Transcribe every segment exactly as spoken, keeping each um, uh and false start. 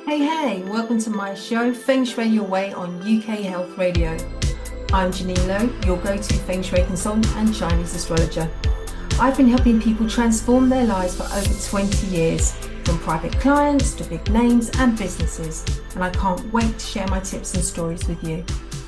Hey, hey, welcome to my show, Feng Shui Your Way on U K Health Radio. I'm Janine Lowe, your go to Feng Shui consultant and Chinese astrologer. I've been helping people transform their lives for over twenty years, from private clients to big names and businesses, and I can't wait to share my tips and stories with you.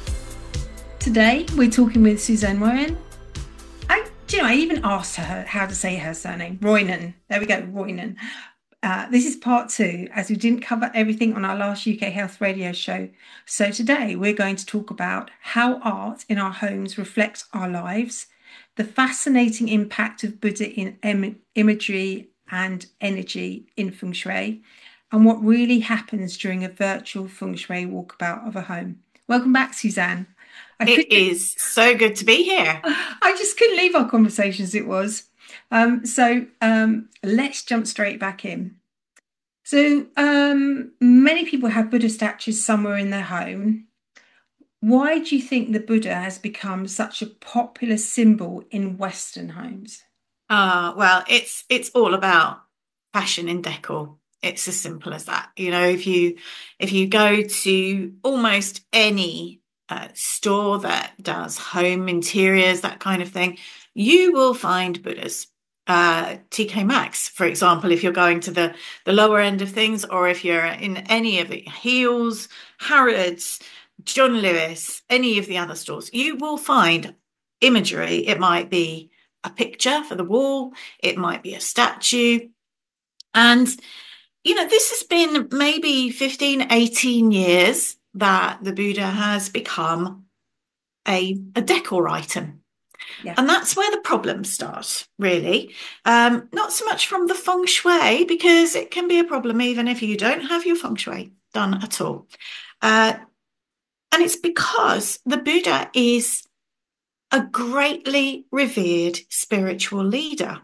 Today, we're talking with Suzanne Royan. I, do you know, I even asked her how to say her surname, Roynan. There we go, Roynan. Uh, this is part two, as we didn't cover everything on our last U K Health Radio show. So today we're going to talk about how art in our homes reflects our lives, the fascinating impact of Buddha in im- imagery and energy in Feng Shui, and what really happens during a virtual Feng Shui walkabout of a home. Welcome back, Suzanne. I It couldn't, is so good to be here. I just couldn't leave our conversations, it was. Um, so um, let's jump straight back in. So um, many people have Buddha statues somewhere in their home. Why do you think the Buddha has become such a popular symbol in Western homes? Uh, well, it's it's all about fashion and decor. It's as simple as that. You know, if you if you go to almost any uh, store that does home interiors, that kind of thing, you will find Buddhas. Uh, T K Maxx, for example, if you're going to the the lower end of things, or if you're in any of the Heels, Harrods, John Lewis, any of the other stores, you will find imagery. It might be a picture for the wall, it might be a statue. And, you know, this has been maybe fifteen, eighteen years that the Buddha has become a, a decor item. Yeah. And that's where the problems start, really. Um, not so much from the feng shui, because it can be a problem even if you don't have your feng shui done at all. Uh, and it's because the Buddha is a greatly revered spiritual leader.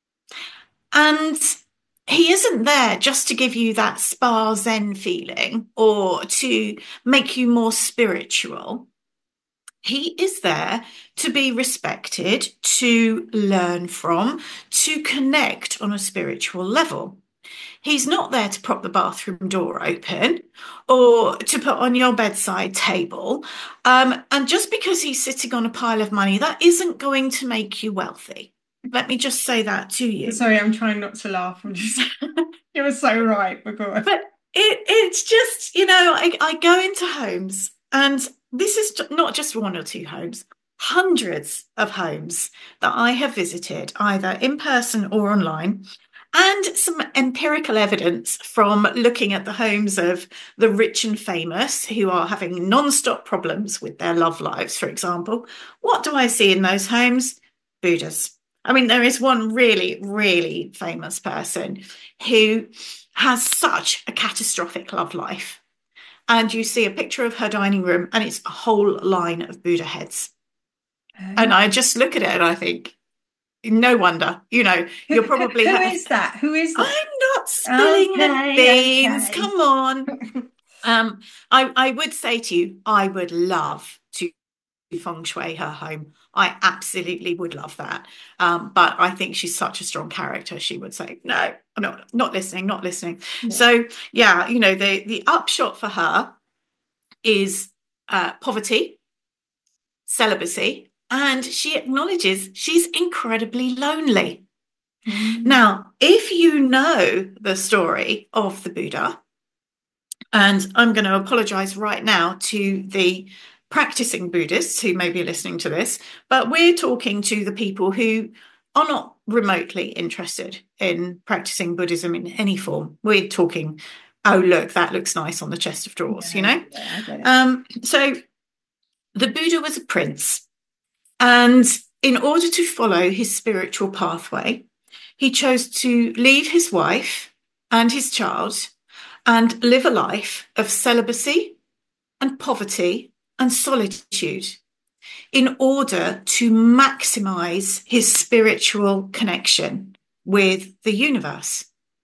And he isn't there just to give you that spa zen feeling or to make you more spiritual. He is there to be respected, to learn from, to connect on a spiritual level. He's not there to prop the bathroom door open or to put on your bedside table. Um, and just because he's sitting on a pile of money, that isn't going to make you wealthy. Let me just say that to you. Sorry, I'm trying not to laugh. I'm just, you were so right. But it, it's just, you know, I, I go into homes, and this is not just one or two homes, hundreds of homes that I have visited, either in person or online, and some empirical evidence from looking at the homes of the rich and famous who are having non-stop problems with their love lives, for example. What do I see in those homes? Buddhas. I mean, there is one really, really famous person who has such a catastrophic love life. And you see a picture of her dining room, and it's a whole line of Buddha heads. Oh. And I just look at it and I think, no wonder, you know, who, you're probably... Who, who ha- is that? Who is that? I'm not spilling okay, the beans. Okay. Come on. um, I, I would say to you, I would love to feng shui her home. I absolutely would love that. Um, but I think she's such a strong character. She would say, no, I'm not, not listening, not listening. Yeah. So, yeah, you know, the, the upshot for her is uh, poverty, celibacy, and she acknowledges she's incredibly lonely. Mm. Now, if you know the story of the Buddha, and I'm going to apologize right now to the practicing Buddhists who may be listening to this, but we're talking to the people who are not remotely interested in practicing Buddhism in any form. We're talking, oh, look, that looks nice on the chest of drawers, yeah, you know? Yeah, I get it. Um, so the Buddha was a prince, and in order to follow his spiritual pathway, he chose to leave his wife and his child and live a life of celibacy and poverty and solitude in order to maximize his spiritual connection with the universe.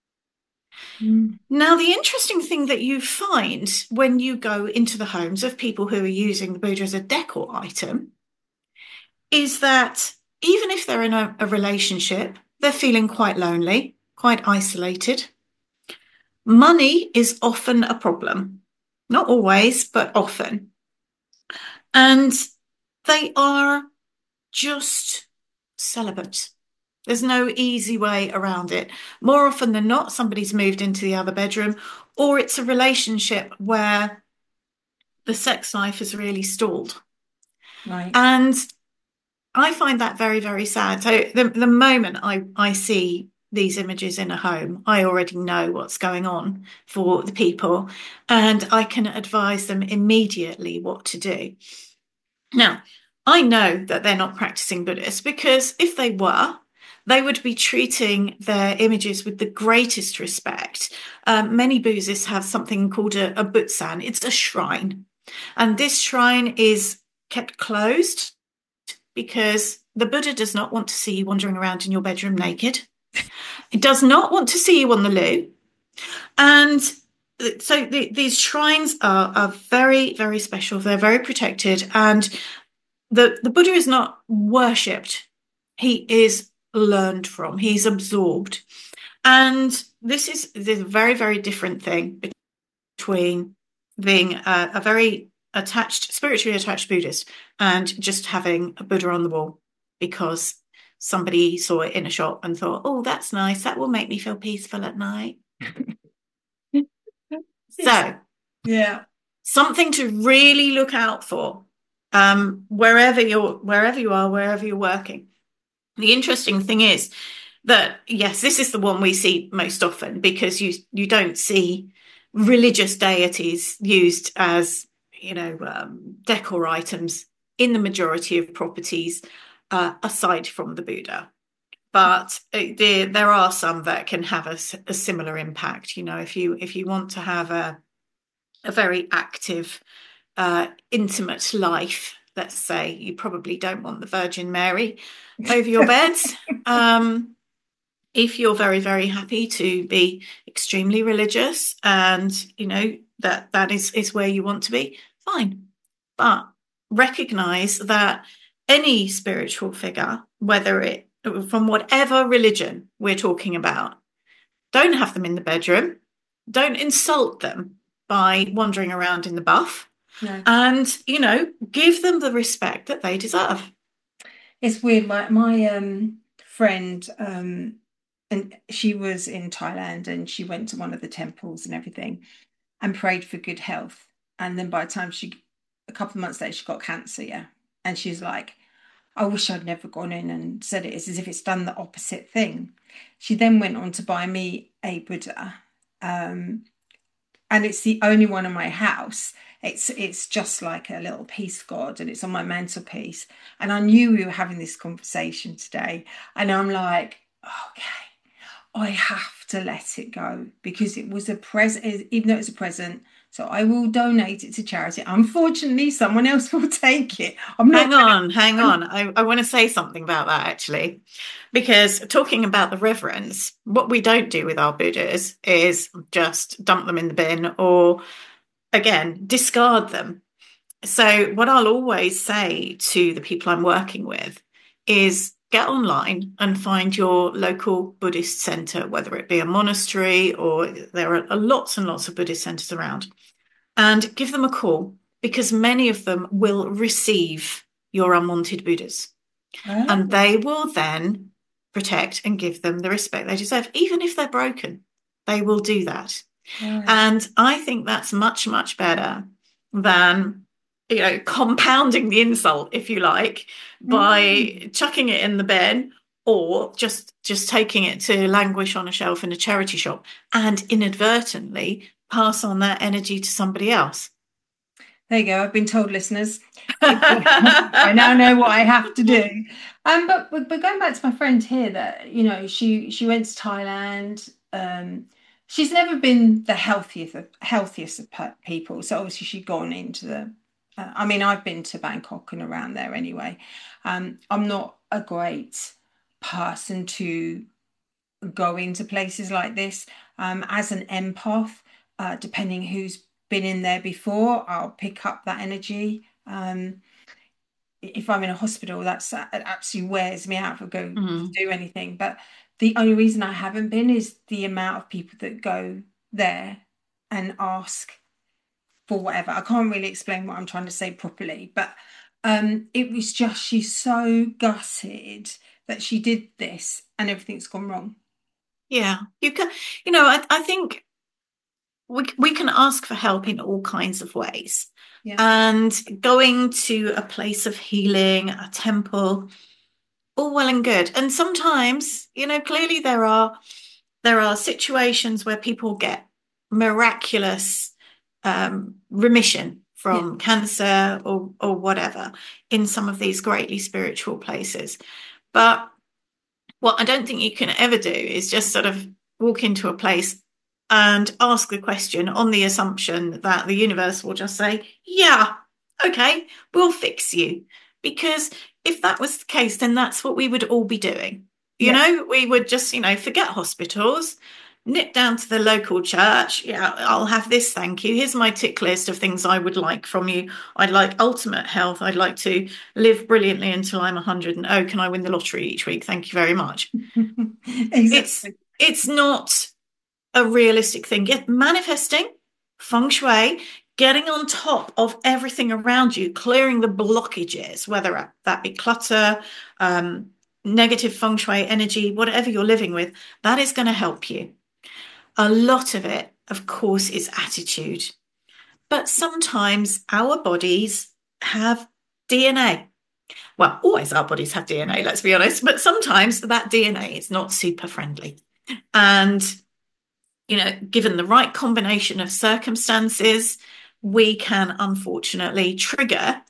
Mm. Now, the interesting thing that you find when you go into the homes of people who are using the Buddha as a decor item is that even if they're in a, a relationship, they're feeling quite lonely, quite isolated. money is often a problem. Not always, but often. And they are just celibate. There's no easy way around it. More often than not, somebody's moved into the other bedroom, or it's a relationship where the sex life has really stalled. Right. And I find that very, very sad. So the, the moment I, I see these images in a home, I already know what's going on for the people, and I can advise them immediately what to do. Now, I know that they're not practicing Buddhists, because if they were, they would be treating their images with the greatest respect. Um, many Buddhists have something called a, a butsan. It's a shrine. And this shrine is kept closed because the Buddha does not want to see you wandering around in your bedroom naked. It does not want to see you on the loo. And so the, these shrines are, are very, very special. They're very protected. And the, the Buddha is not worshipped. He is learned from. He's absorbed. And this is, this is a very, very different thing between being a, a very attached, spiritually attached Buddhist and just having a Buddha on the wall because somebody saw it in a shop and thought, oh, that's nice. That will make me feel peaceful at night. So, yeah, something to really look out for um, wherever you're, wherever you are, wherever you're working. The interesting thing is that, yes, this is the one we see most often because you you don't see religious deities used as, you know, um, decor items in the majority of properties, uh, aside from the Buddha. But it, there, there are some that can have a, a similar impact. You know, if you if you want to have a a very active, uh, intimate life, let's say, you probably don't want the Virgin Mary over your beds. Um, if you're very, very happy to be extremely religious and, you know, that that is, is where you want to be, fine. But recognize that any spiritual figure, whether it from whatever religion we're talking about, don't have them in the bedroom. Don't insult them by wandering around in the buff. no. And, you know, give them the respect that they deserve. It's weird. My my um friend, um and she was in Thailand and she went to one of the temples and everything and prayed for good health. And then by the time she, a couple of months later, she got cancer, yeah. And she's like, I wish I'd never gone in and said it. It's as if it's done the opposite thing. She then went on to buy me a Buddha. Um, and it's the only one in my house. It's it's just like a little peace god, and it's on my mantelpiece. And I knew we were having this conversation today, and I'm like, okay, I have to let it go because it was a present, even though it's a present. So I will donate it to charity. Unfortunately, someone else will take it. I'm not. Hang on, hang on. I, I want to say something about that actually, because talking about the reverence, what we don't do with our Buddhas is just dump them in the bin or, again, discard them. So what I'll always say to the people I'm working with is get online and find your local Buddhist center, whether it be a monastery or there are lots and lots of Buddhist centers around, and give them a call because many of them will receive your unwanted Buddhas. Oh. And they will then protect and give them the respect they deserve, even if they're broken. They will do that. Right. And I think that's much, much better than, you know, compounding the insult, if you like, by mm. chucking it in the bin or just just taking it to languish on a shelf in a charity shop and inadvertently pass on that energy to somebody else. There you go. I've been told, listeners. I now know what I have to do. Um, but, but but going back to my friend here, that you know, she she went to Thailand. Um, she's never been the healthiest of healthiest of people. So obviously she'd gone into the. Uh, I mean, I've been to Bangkok and around there anyway. Um, I'm not a great person to go into places like this. Um, as an empath, uh, depending who's been in there before, I'll pick up that energy. Um, if I'm in a hospital, that's it absolutely wears me out for go mm. to do anything. But the only reason I haven't been is the amount of people that go there and ask for whatever. I can't really explain what I'm trying to say properly, but um, it was just she's so gutted that she did this and everything's gone wrong. Yeah, you can, you know, I, I think we we can ask for help in all kinds of ways. Yeah. And going to a place of healing, a temple, all well and good. And sometimes, you know, clearly there are there are situations where people get miraculous um, remission from Yeah. cancer or or whatever in some of these greatly spiritual places. But what I don't think you can ever do is just sort of walk into a place and ask the question on the assumption that the universe will just say, yeah, okay, we'll fix you. Because if that was the case, then that's what we would all be doing. You Yeah. know, we would just, you know, forget hospitals, nip down to the local church. Yeah, I'll have this, thank you. Here's my tick list of things I would like from you. I'd like ultimate health. I'd like to live brilliantly until I'm one hundred. And oh, can I win the lottery each week? Thank you very much. Exactly. It's it's not a realistic thing. Get manifesting, feng shui, getting on top of everything around you, clearing the blockages, whether that be clutter, um, negative feng shui energy, whatever you're living with, that is going to help you. A lot of it, of course, is attitude. But sometimes our bodies have D N A. Well, always our bodies have D N A, let's be honest. But sometimes that D N A is not super friendly. And, you know, given the right combination of circumstances, we can unfortunately trigger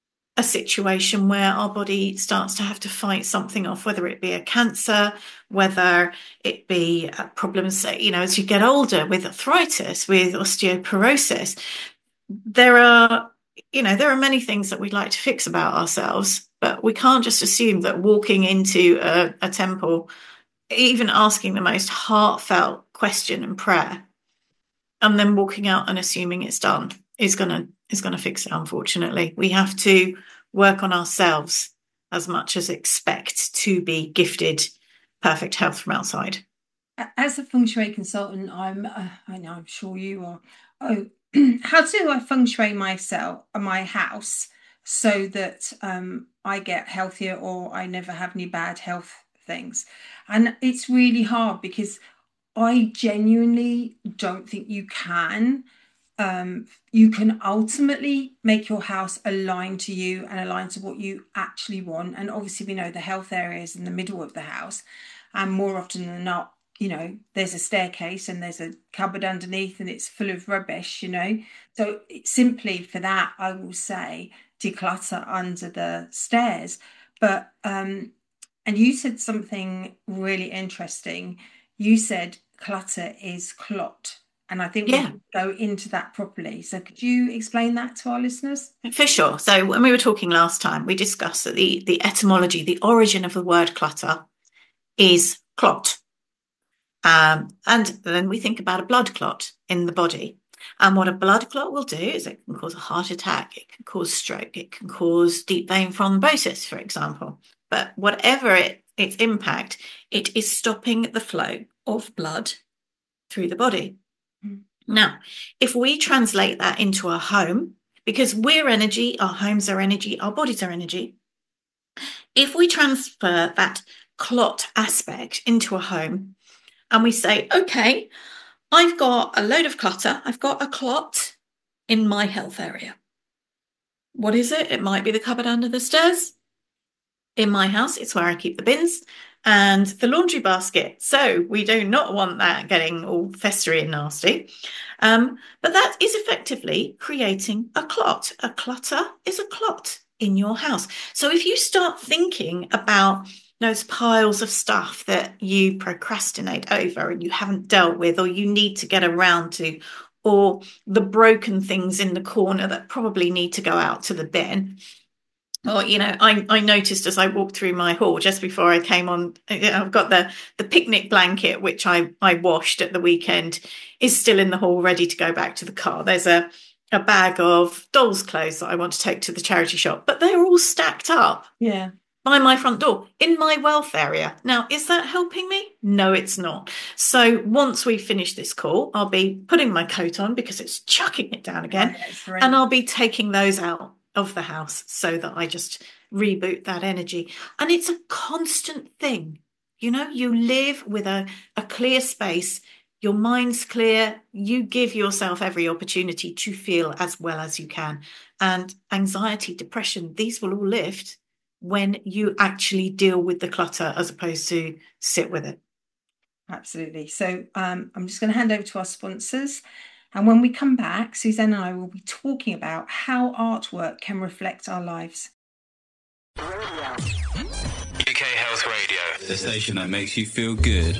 a situation where our body starts to have to fight something off, whether it be a cancer, whether it be problems, you know, as you get older with arthritis, with osteoporosis. There are, you know, there are many things that we'd like to fix about ourselves, but we can't just assume that walking into a, a temple, even asking the most heartfelt question and prayer, and then walking out and assuming it's done is gonna is gonna fix it. Unfortunately, we have to work on ourselves as much as expect to be gifted perfect health from outside. As a feng shui consultant, I'm uh, I know I'm sure you are. Oh, how do I feng shui myself, my house, so that um, I get healthier or I never have any bad health things? And it's really hard because I genuinely don't think you can. Um, you can ultimately make your house align to you and align to what you actually want. And obviously, we know the health area is in the middle of the house, and more often than not, you know, there's a staircase and there's a cupboard underneath and it's full of rubbish, you know. So simply for that, I will say declutter under the stairs. But um, and you said something really interesting. You said clutter is clot. And I think we Yeah, can go into that properly. So could you explain that to our listeners? for sure. So when we were talking last time, we discussed that the, the etymology, the origin of the word clutter is clot. Um, and then we think about a blood clot in the body. And what a blood clot will do is it can cause a heart attack, it can cause stroke, it can cause deep vein thrombosis, for example. But whatever it, its impact, it is stopping the flow of blood through the body. Mm. Now, if we translate that into a home, because we're energy, our homes are energy, our bodies are energy. If we transfer that clot aspect into a home and we say, okay, I've got a load of clutter, I've got a clot in my health area. What is it? It might be the cupboard under the stairs. In my house, it's where I keep the bins and the laundry basket. So we do not want that getting all festery and nasty. Um, but that is effectively creating a clot. A clutter is a clot in your house. So if you start thinking about those piles of stuff that you procrastinate over and you haven't dealt with or you need to get around to, or the broken things in the corner that probably need to go out to the bin, or, you know, I, I noticed as I walked through my hall just before I came on, I've got the, the picnic blanket, which I, I washed at the weekend, is still in the hall, ready to go back to the car. There's a, a bag of dolls' clothes that I want to take to the charity shop, but they're all stacked up. Yeah. by my front door in my wealth area. Now, is that helping me? No, it's not. So once we finish this call, I'll be putting my coat on because it's chucking it down again. Oh, yeah, and I'll be taking those out of the house so that I just reboot that energy. And it's a constant thing. You know, you live with a, a clear space. Your mind's clear. You give yourself every opportunity to feel as well as you can. And anxiety, depression, these will all lift when you actually deal with the clutter as opposed to sit with it. Absolutely. So um, I'm just going to hand over to our sponsors. And when we come back, Suzanne and I will be talking about how artwork can reflect our lives. U K Health Radio, the station that makes you feel good.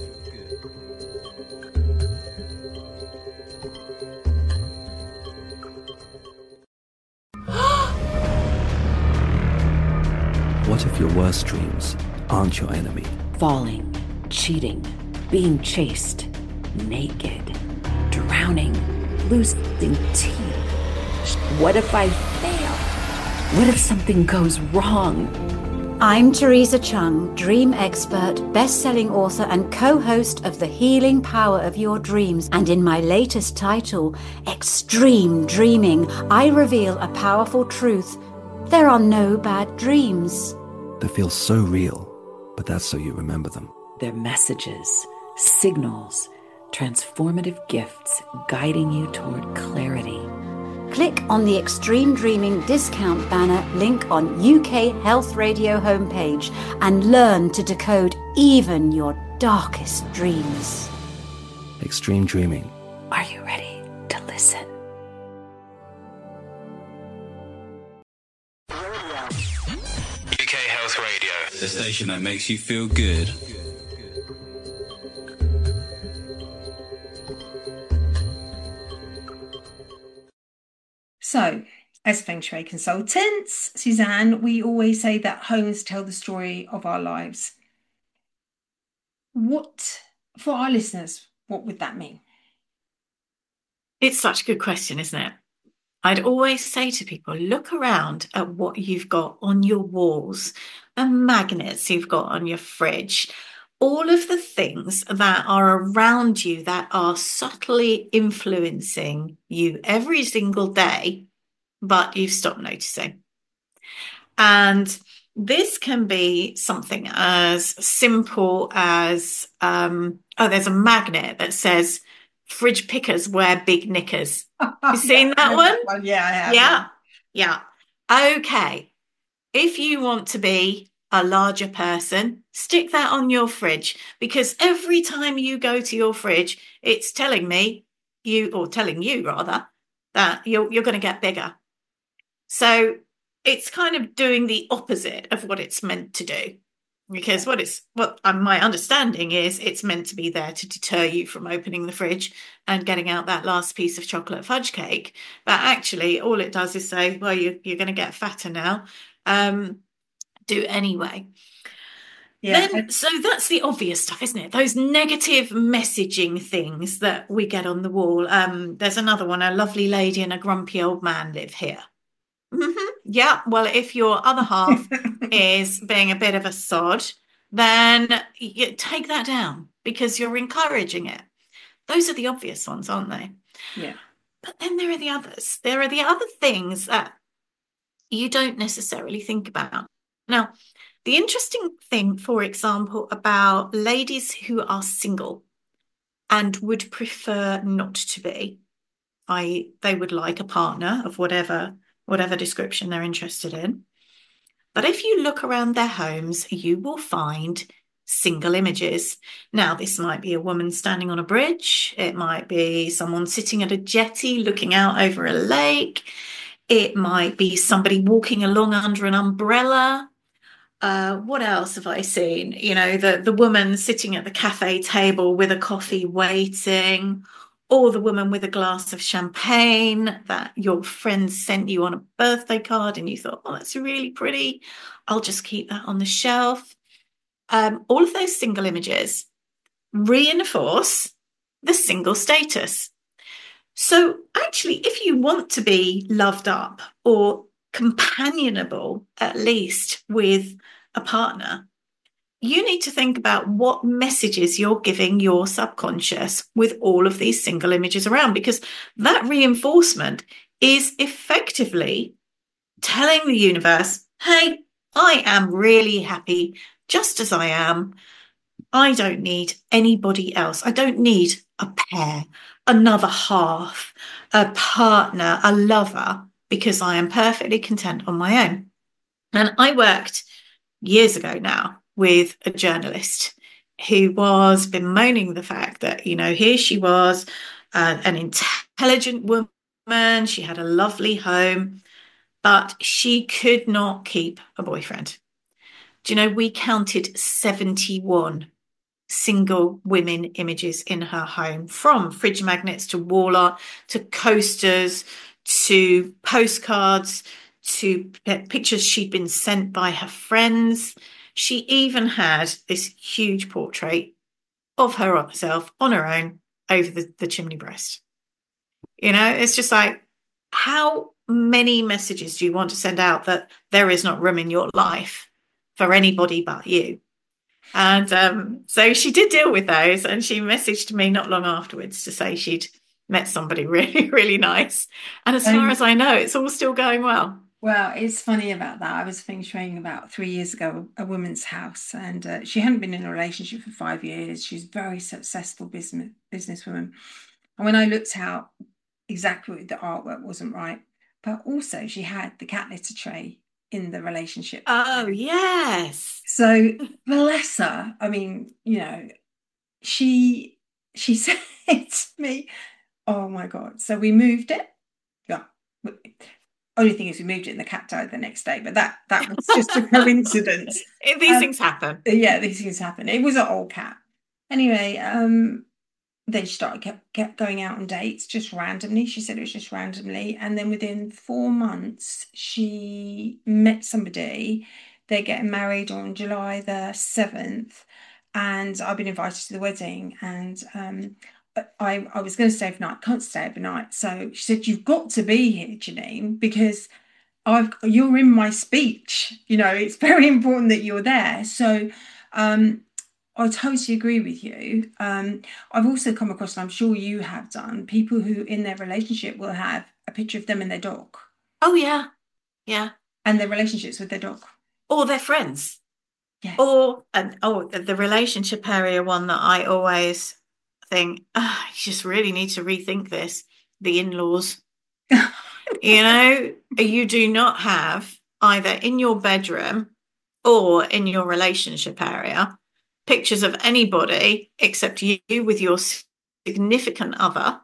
What if your worst dreams aren't your enemy? Falling, cheating, being chased, naked, drowning, losing teeth. What if I fail? What if something goes wrong? I'm Teresa Chung, dream expert, best-selling author and co-host of The Healing Power of Your Dreams. And in my latest title, Extreme Dreaming, I reveal a powerful truth. There are no bad dreams. They feel so real, but that's so you remember them. They're messages, signals, transformative gifts guiding you toward clarity. Click on the Extreme Dreaming discount banner link on U K Health Radio homepage and learn to decode even your darkest dreams. Extreme Dreaming. Are you ready to listen? U K Health Radio, the station that makes you feel good. So, as Feng Shui consultants, Suzanne, we always say that homes tell the story of our lives. What, for our listeners, what would that mean? It's such a good question, isn't it? I'd always say to people, look around at what you've got on your walls and magnets you've got on your fridge, all of the things that are around you that are subtly influencing you every single day, but you've stopped noticing. And this can be something as simple as, um, oh, there's a magnet that says, fridge pickers wear big knickers. You seen Yeah, that I one? have one? Yeah, I have. Yeah, yeah. Okay. If you want to be a larger person, stick that on your fridge, because every time you go to your fridge, it's telling me you, or telling you rather, that you're you're going to get bigger. So it's kind of doing the opposite of what it's meant to do. Because what it's what um, my understanding is, it's meant to be there to deter you from opening the fridge and getting out that last piece of chocolate fudge cake. But actually, all it does is say, well, you, you're going to get fatter now. Um, do anyway. Yeah. Then, so that's the obvious stuff, isn't it? Those negative messaging things that we get on the wall. Um, there's another one, a lovely lady and a grumpy old man live here. Mm-hmm. Yeah, well, if your other half is being a bit of a sod, then you take that down because you're encouraging it. Those are the obvious ones, aren't they? Yeah. But then there are the others. There are the other things that you don't necessarily think about. Now, the interesting thing, for example, about ladies who are single and would prefer not to be, that is, they would like a partner of whatever whatever description they're interested in. But if you look around their homes, you will find single images. Now, this might be a woman standing on a bridge. It might be someone sitting at a jetty looking out over a lake. It might be somebody walking along under an umbrella. Uh, what else have I seen? You know, the, the woman sitting at the cafe table with a coffee waiting, or the woman with a glass of champagne that your friend sent you on a birthday card and you thought, oh, that's really pretty. I'll just keep that on the shelf. Um, all of those single images reinforce the single status. So actually, if you want to be loved up or companionable, at least with a partner, you need to think about what messages you're giving your subconscious with all of these single images around, because that reinforcement is effectively telling the universe, hey, I am really happy just as I am. I don't need anybody else. I don't need a pair, another half, a partner, a lover, because I am perfectly content on my own. And I worked years ago now with a journalist who was bemoaning the fact that, you know, here she was, uh, an intelligent woman. She had a lovely home, but she could not keep a boyfriend. Do you know, we counted seventy-one single women images in her home, from fridge magnets to wall art to coasters to postcards to pictures she'd been sent by her friends. She even had this huge portrait of herself on her own over the, the chimney breast. You know, it's just like, how many messages do you want to send out that there is not room in your life for anybody but you? And um, so she did deal with those, and she messaged me not long afterwards to say she'd met somebody really, really nice. And as um, far as I know, it's all still going well. Well, it's funny about that. I was feng shuiing about three years ago a woman's house, and uh, she hadn't been in a relationship for five years. She's a very successful business businesswoman. And when I looked out, exactly the artwork wasn't right, but also she had the cat litter tray in the relationship. Oh, yes. So bless her. I mean, you know, she she said to me, oh my God. So we moved it. Yeah. Only thing is we moved it and the cat died the next day, but that that was just a coincidence. These um, things happen. Yeah, these things happen. It was an old cat. Anyway, um, then she started kept, kept going out on dates just randomly. She said it was just randomly. And then within four months, she met somebody. They're getting married on July the seventh. And I've been invited to the wedding. And um, I, I was going to stay overnight. Can't stay overnight. So she said, you've got to be here, Janine, because I've you're in my speech. You know, it's very important that you're there. So um I totally agree with you. Um, I've also come across, and I'm sure you have done, people who in their relationship will have a picture of them and their dog. Oh, yeah. Yeah. And their relationships with their dog. Or their friends. Yes. Or, and, oh, the relationship area one that I always think, oh, you just really need to rethink this. The in-laws. You know, you do not have either in your bedroom or in your relationship area pictures of anybody except you with your significant other,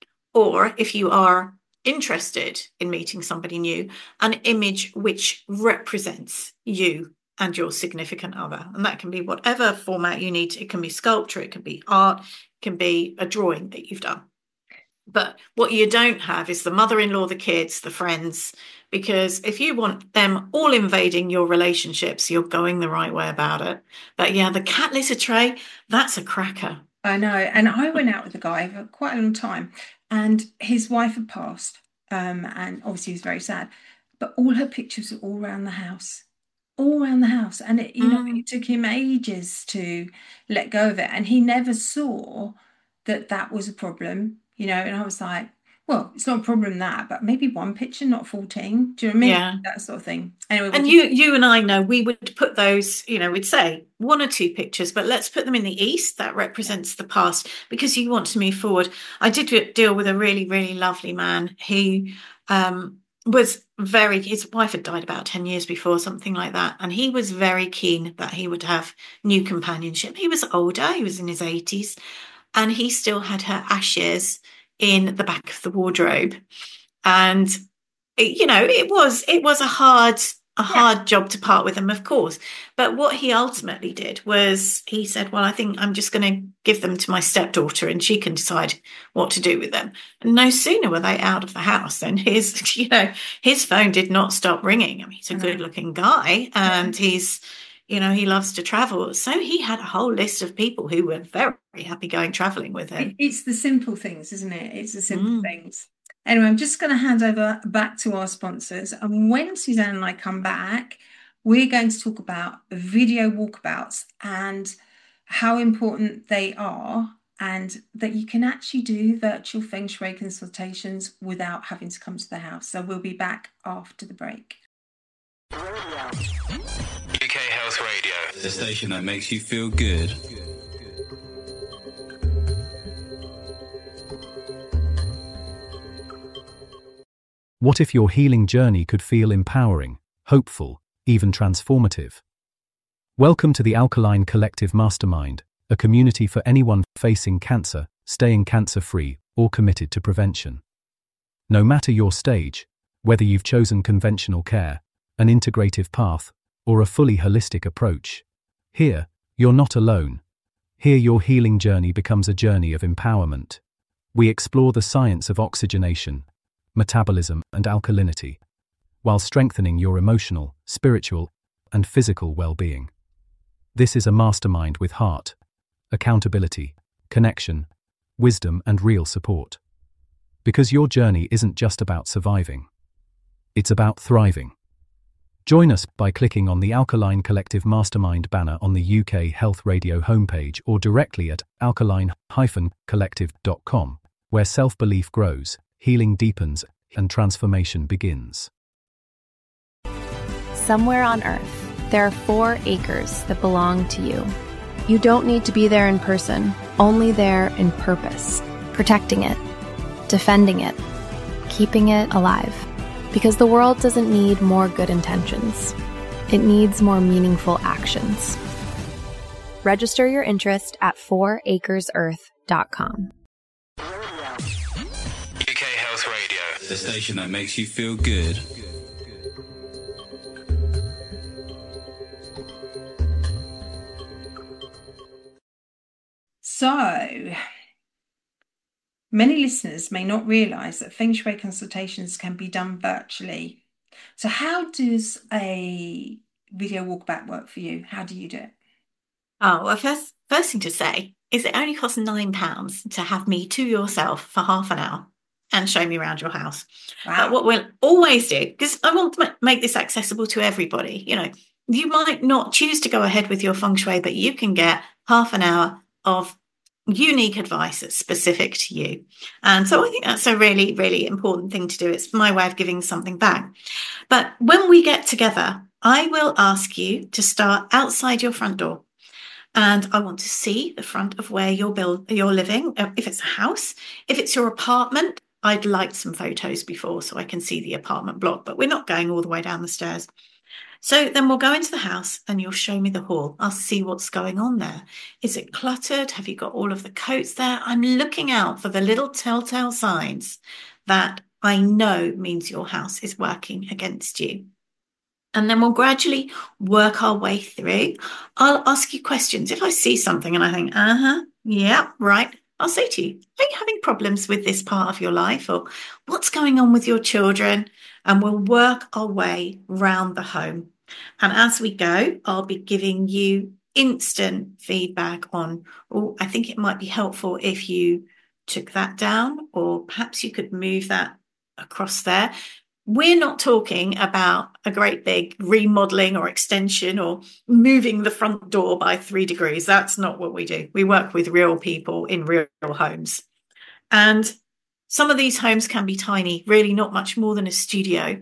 or if you are interested in meeting somebody new, an image which represents you and your significant other. And that can be whatever format you need. It can be sculpture, it can be art, it can be a drawing that you've done. But what you don't have is the mother-in-law, the kids, the friends, because if you want them all invading your relationships, you're going the right way about it. But yeah, the cat litter tray, that's a cracker. I know. And I went out with a guy for quite a long time, and his wife had passed, um, and obviously he was very sad. But all her pictures were all around the house, all around the house. And it, you mm. know, it took him ages to let go of it. And he never saw that that was a problem. You know, and I was like, well, it's not a problem that, but maybe one picture, not fourteen. Do you know what I mean? Yeah. That sort of thing. Anyway, and you, you, you and I know we would put those, you know, we'd say one or two pictures, but let's put them in the East. That represents the past because you want to move forward. I did deal with a really, really lovely man who um, was very, his wife had died about ten years before, something like that. And he was very keen that he would have new companionship. He was older, he was in his eighties. And he still had her ashes in the back of the wardrobe. And, you know, it was it was a hard, a hard yeah. job to part with them, of course. But what he ultimately did was he said, well, I think I'm just going to give them to my stepdaughter and she can decide what to do with them. And no sooner were they out of the house than his, you know, his phone did not stop ringing. I mean, he's a good looking guy and yeah. he's, you know, he loves to travel. So he had a whole list of people who were very happy going traveling with him. It's the simple things, isn't it? It's the simple mm. things. Anyway, I'm just going to hand over back to our sponsors. And when Suzanne and I come back, we're going to talk about video walkabouts and how important they are, and that you can actually do virtual feng shui consultations without having to come to the house. So we'll be back after the break. U K Health Radio, the station that makes you feel good. What if your healing journey could feel empowering, hopeful, even transformative? Welcome to the Alkaline Collective Mastermind, a community for anyone facing cancer, staying cancer-free, or committed to prevention. No matter your stage, whether you've chosen conventional care, an integrative path, or a fully holistic approach, here, you're not alone. Here your healing journey becomes a journey of empowerment. We explore the science of oxygenation, metabolism, and alkalinity, while strengthening your emotional, spiritual, and physical well-being. This is a mastermind with heart, accountability, connection, wisdom, and real support. Because your journey isn't just about surviving. It's about thriving. Join us by clicking on the Alkaline Collective Mastermind banner on the U K Health Radio homepage or directly at alkaline dash collective dot com, where self-belief grows, healing deepens, and transformation begins. Somewhere on Earth, there are four acres that belong to you. You don't need to be there in person, only there in purpose, protecting it, defending it, keeping it alive. Because the world doesn't need more good intentions. It needs more meaningful actions. Register your interest at four acres earth dot com. U K Health Radio, the station that makes you feel good. So, many listeners may not realise that feng shui consultations can be done virtually. So how does a video walkabout work for you? How do you do it? Oh, well, first, first thing to say is it only costs nine pounds to have me to yourself for half an hour and show me around your house. Wow. But what we'll always do, because I want to make this accessible to everybody, you know, you might not choose to go ahead with your feng shui, but you can get half an hour of unique advice that's specific to you. And so I think that's a really, really important thing to do. It's my way of giving something back. But when we get together, I will ask you to start outside your front door. And I want to see the front of where you're, build, you're living. If it's a house, if it's your apartment, I'd like some photos before so I can see the apartment block, but we're not going all the way down the stairs. So then we'll go into the house and you'll show me the hall. I'll see what's going on there. Is it cluttered? Have you got all of the coats there? I'm looking out for the little telltale signs that I know means your house is working against you. And then we'll gradually work our way through. I'll ask you questions. If I see something and I think, uh-huh, yeah, right, I'll say to you, are you having problems with this part of your life? Or what's going on with your children? And we'll work our way round the home. And as we go, I'll be giving you instant feedback on, oh, I think it might be helpful if you took that down, or perhaps you could move that across there. We're not talking about a great big remodeling or extension or moving the front door by three degrees. That's not what we do. We work with real people in real homes. And some of these homes can be tiny, really not much more than a studio.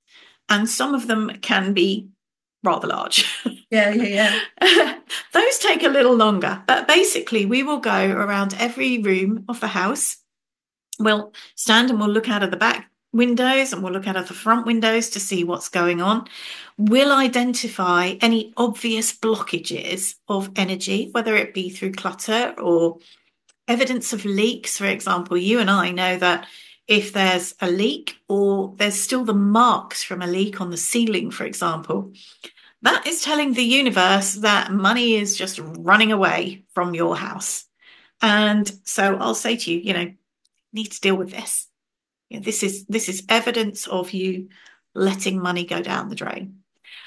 And some of them can be rather large. Yeah, yeah, yeah. Those take a little longer. But basically, we will go around every room of the house. We'll stand and we'll look out of the back windows and we'll look out of the front windows to see what's going on. We'll identify any obvious blockages of energy, whether it be through clutter or evidence of leaks. For example, you and I know that if there's a leak or there's still the marks from a leak on the ceiling, for example, that is telling the universe that money is just running away from your house. And so I'll say to you, you know, need to deal with this. You know, this is this is evidence of you letting money go down the drain.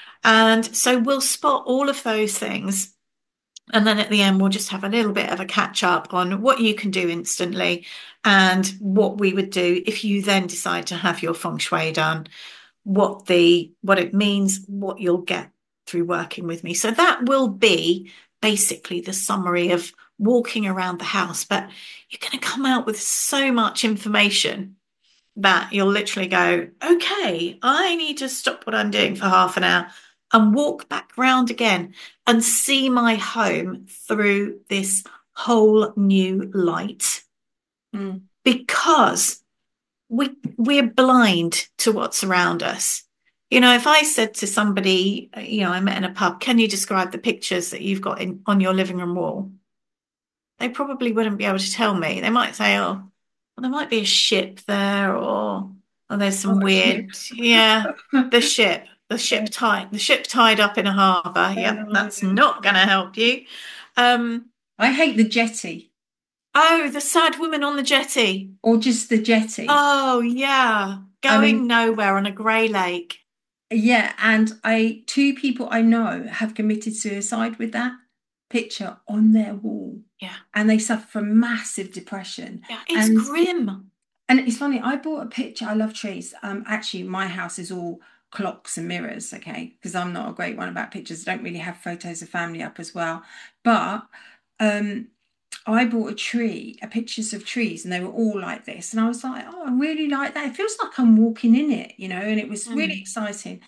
And so we'll spot all of those things. And then at the end, we'll just have a little bit of a catch up on what you can do instantly and what we would do if you then decide to have your feng shui done, what the what it means, what you'll get through working with me. So that will be basically the summary of walking around the house, but you're going to come out with so much information that you'll literally go, okay, I need to stop what I'm doing for half an hour and walk back round again and see my home through this whole new light. Mm. Because we we're blind to what's around us. You know, if I said to somebody, you know, I met in a pub, can you describe the pictures that you've got in on your living room wall? They probably wouldn't be able to tell me. They might say, oh, well, there might be a ship there, or oh, there's some Oh, weird, yeah, the ship, the ship tied, the ship tied up in a harbour. Yep, that's not going to help you. Um, I hate the jetty. Oh, the sad woman on the jetty. Or just the jetty. Oh, yeah. Going I mean, nowhere on a grey lake. Yeah, and I two people I know have committed suicide with that picture on their wall. Yeah. And they suffer from massive depression. Yeah, it's and grim. And it's funny, I bought a picture. I love trees. Um, actually, my house is all clocks and mirrors, okay? Because I'm not a great one about pictures. I don't really have photos of family up as well. But um, I bought a tree, a pictures of trees, and they were all like this. And I was like, oh, I really like that. It feels like I'm walking in it, you know, and it was really Mm. exciting.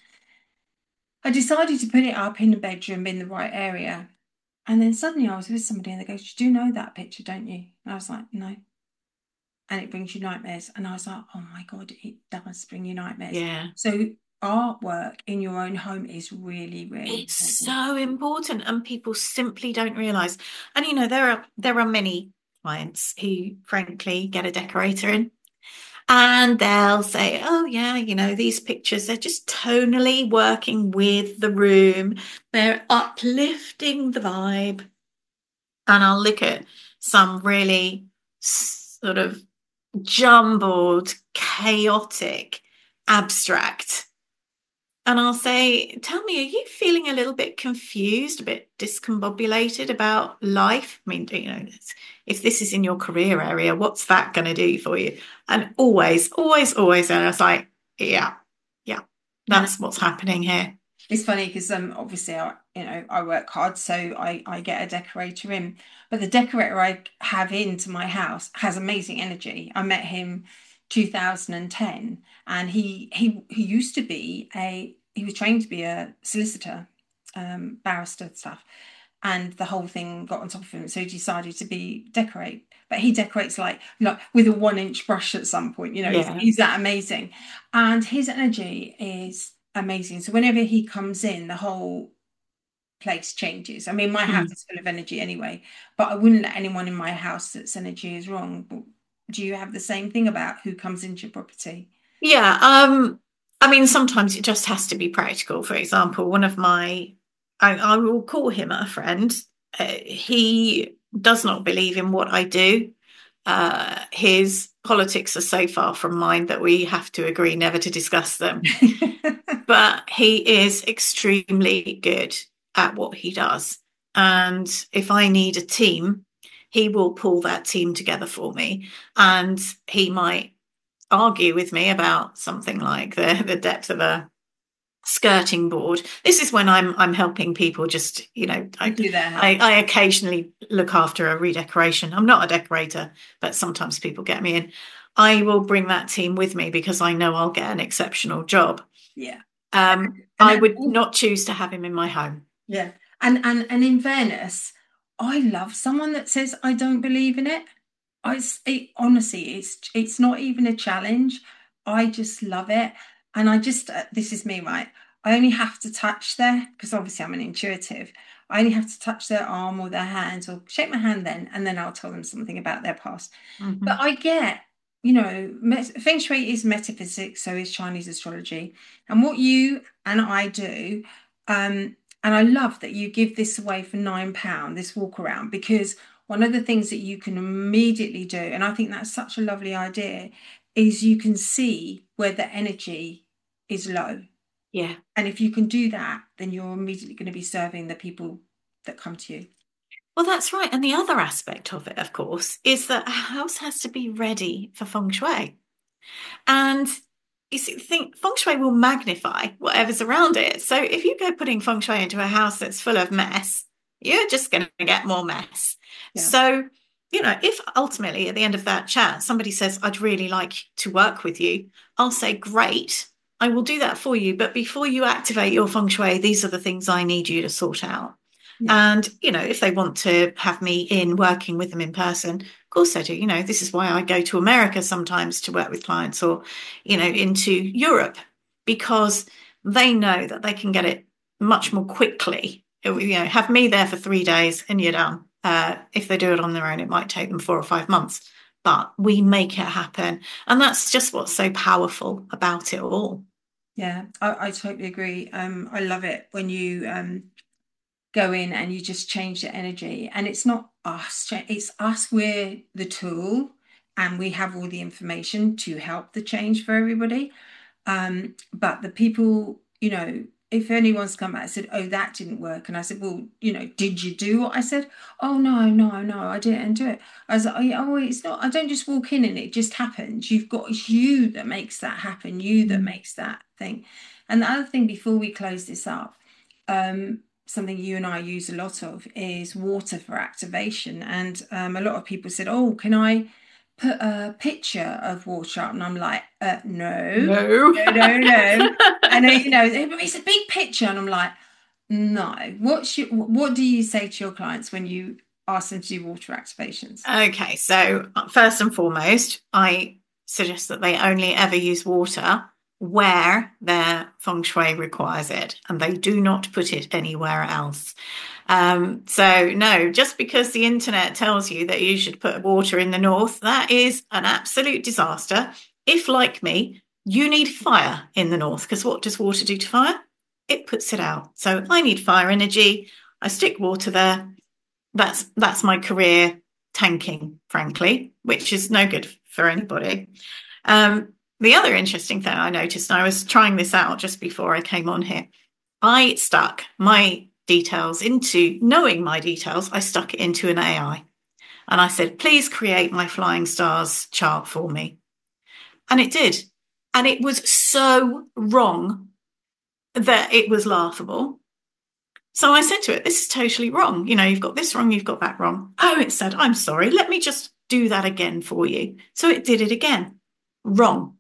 I decided to put it up in the bedroom in the right area. And then suddenly I was with somebody and they go, you do know that picture, don't you? And I was like, no. And it brings you nightmares. And I was like, oh my God, it does bring you nightmares. Yeah. So artwork in your own home is really, really It's important. so important, and people simply don't realise. And you know, there are there are many clients who frankly get a decorator in and they'll say, oh yeah, you know, these pictures, they're just tonally working with the room. They're uplifting the vibe. And I'll look at some really sort of jumbled, chaotic, abstract. And I'll say, tell me, are you feeling a little bit confused, a bit discombobulated about life? I mean, you know, if this is in your career area, what's that going to do for you? And always, always, always, and I was like, yeah, yeah, that's what's happening here. It's funny because um obviously I you know I work hard, so I I get a decorator in, but the decorator I have into my house has amazing energy. I met him two thousand ten, and he he he used to be a he was trained to be a solicitor, um barrister stuff, and the whole thing got on top of him, so he decided to be decorate. But he decorates like like with a one inch brush at some point, you know. Yeah. he's, he's that amazing, and his energy is amazing. So whenever he comes in, the whole place changes. I mean, my Mm. house is full of energy anyway, but I wouldn't let anyone in my house that's energy is wrong. But do you have the same thing about who comes into your property? Yeah, um, I mean, sometimes it just has to be practical. For example, one of my, I, I will call him a friend. Uh, he does not believe in what I do. Uh, his politics are so far from mine that we have to agree never to discuss them. But he is extremely good at what he does. And if I need a team, he will pull that team together for me. And he might argue with me about something like the, the depth of a skirting board. This is when I'm I'm helping people just, you know, I, Do that. I, I occasionally look after a redecoration. I'm not a decorator, but sometimes people get me in. I will bring that team with me because I know I'll get an exceptional job. Yeah. Um, And I then- would not choose to have him in my home. Yeah. And and and in fairness, I love someone that says I don't believe in it. I s- it, honestly, it's it's not even a challenge. I just love it, and I just uh, this is me, right? I only have to touch their, because obviously I'm an intuitive. I only have to touch their arm or their hands or shake my hand then, and then I'll tell them something about their past. Mhm. But I get, you know, met- Feng Shui is metaphysics, so is Chinese astrology. And what you and I do, um, and I love that you give this away for nine pounds, this walk around, because one of the things that you can immediately do, and I think that's such a lovely idea, is you can see where the energy is low. Yeah. And if you can do that, then you're immediately going to be serving the people that come to you. Well, that's right. And the other aspect of it, of course, is that a house has to be ready for feng shui. And you see, think feng shui will magnify whatever's around it. So if you go putting feng shui into a house that's full of mess, you're just going to get more mess. Yeah. So, you know, if ultimately at the end of that chat, somebody says, I'd really like to work with you, I'll say, great, I will do that for you. But before you activate your feng shui, these are the things I need you to sort out. Yeah. And, you know, if they want to have me in working with them in person, of course I do. You know, this is why I go to America sometimes to work with clients, or, you know, into Europe, because they know that they can get it much more quickly. You know, have me there for three days and you're done. Uh, if they do it on their own, it might take them four or five months, but we make it happen. And that's just what's so powerful about it all. Yeah, I, I totally agree. Um, I love it when you um, go in and you just change the energy, and it's not us, it's us. We're the tool and we have all the information to help the change for everybody. Um, but the people, you know, if anyone's come back and said, oh, that didn't work. And I said, well, you know, did you do what I said? Oh, no, no, no, I didn't do it. I was like, oh, it's not, I don't just walk in and it just happens. You've got, it's you that makes that happen, you that makes that thing. And the other thing before we close this up, um, something you and I use a lot of is water for activation. And um, a lot of people said, oh, can I put a picture of water up? And I'm like, uh, no, no, no, no, no. And then, you know, it's a big picture. And I'm like, no. What's your, what do you say to your clients when you ask them to do water activations? Okay, so first and foremost, I suggest that they only ever use water where their feng shui requires it, and they do not put it anywhere else. Um, so no, just because the internet tells you that you should put water in the north, that is an absolute disaster. If, like me, you need fire in the north, because what does water do to fire? It puts it out. So I need fire energy. I stick water there. That's that's my career tanking, frankly, which is no good for anybody. Um, the other interesting thing I noticed, and I was trying this out just before I came on here, I stuck my details into, knowing my details, I stuck it into an A I. And I said, please create my flying stars chart for me. And it did. And it was so wrong that it was laughable. So I said to it, this is totally wrong. You know, you've got this wrong, you've got that wrong. Oh, it said, I'm sorry, let me just do that again for you. So it did it again. Wrong.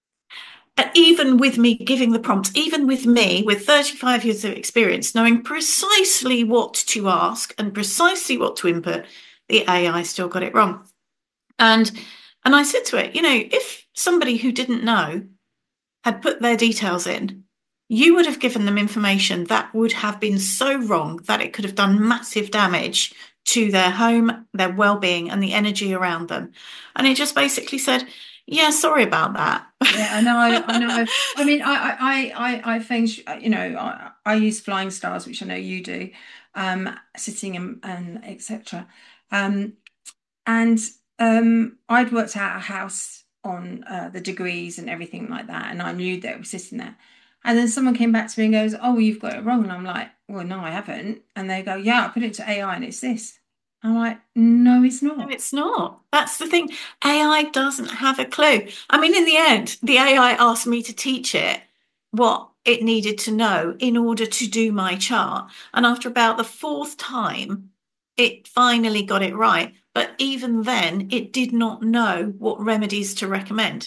And even with me giving the prompts, even with me with thirty-five years of experience, knowing precisely what to ask and precisely what to input, the A I still got it wrong. And, and I said to it, you know, if somebody who didn't know had put their details in, you would have given them information that would have been so wrong that it could have done massive damage to their home, their well-being, and the energy around them. And it just basically said, yeah, sorry about that. Yeah, I know. I know. I mean, I, I, I, I think, you know, I, I use flying stars, which I know you do, um, sitting and, and et cetera. Um, and um, I'd worked out a house on uh, the degrees and everything like that, and I knew they were sitting there. And then someone came back to me and goes, "Oh, well, you've got it wrong." And I'm like, "Well, no, I haven't." And they go, "Yeah, I put it to A I and it's this." I'm like, no, it's not. No, it's not. That's the thing. A I doesn't have a clue. I mean, in the end, the A I asked me to teach it what it needed to know in order to do my chart. And after about the fourth time, it finally got it right. But even then, it did not know what remedies to recommend.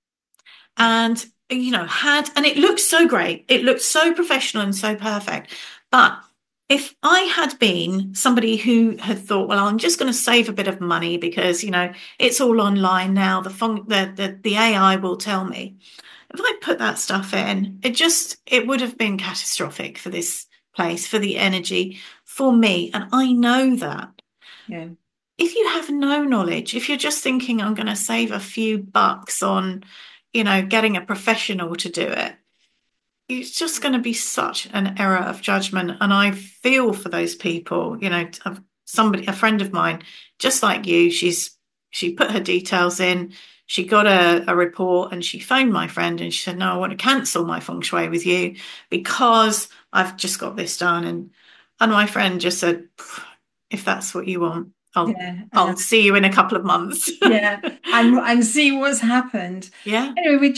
And, you know, had, and it looked so great. It looked so professional and so perfect. But if I had been somebody who had thought, well, I'm just going to save a bit of money because, you know, it's all online now, the, fun- the, the, the A I will tell me. If I put that stuff in, it just, it would have been catastrophic for this place, for the energy, for me. And I know that. Yeah. If you have no knowledge, if you're just thinking, I'm going to save a few bucks on, you know, getting a professional to do it, it's just going to be such an error of judgment. And I feel for those people, you know, somebody, a friend of mine, just like you, she's, she put her details in, she got a, a report and she phoned my friend and she said, no, I want to cancel my feng shui with you because I've just got this done. And, and my friend just said, if that's what you want, I'll, yeah, I'll uh, see you in a couple of months. Yeah. And, and see what's happened. Yeah. Anyway, we just,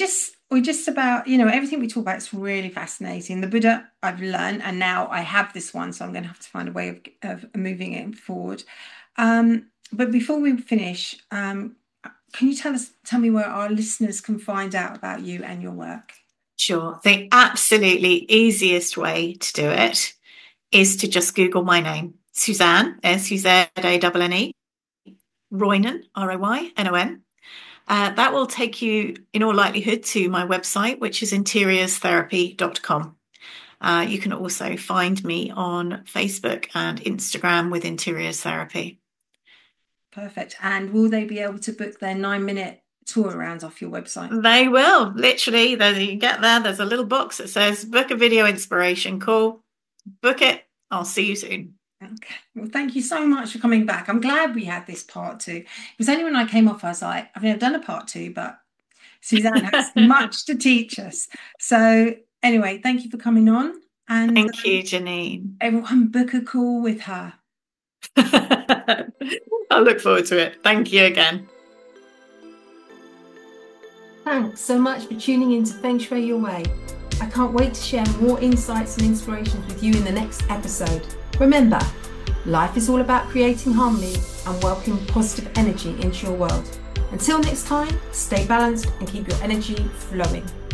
we just about, you know, everything we talk about is really fascinating. The Buddha I've learned, and now I have this one, so I'm going to have to find a way of, of moving it forward. Um, but before we finish, um, can you tell us, tell me where our listeners can find out about you and your work? Sure. The absolutely easiest way to do it is to just Google my name, Suzanne, S U Z A N N E, Roynon, R O Y N O N. Uh, that will take you, in all likelihood, to my website, which is interiors therapy dot com. Uh, you can also find me on Facebook and Instagram with Interiors Therapy. Perfect. And will they be able to book their nine-minute tour around off your website? They will. Literally, there, you get there, there's a little box that says, book a video inspiration call. Book it. I'll see you soon. Okay. Well, thank you so much for coming back. I'm glad we had this part two. It was only when I came off, I was like, I've never done a part two, but Suzanne has much to teach us. So anyway, thank you for coming on. And thank you, Janine. Everyone book a call with her. I'll look forward to it. Thank you again. Thanks so much for tuning in to Feng Shui Your Way. I can't wait to share more insights and inspirations with you in the next episode. Remember, life is all about creating harmony and welcoming positive energy into your world. Until next time, stay balanced and keep your energy flowing.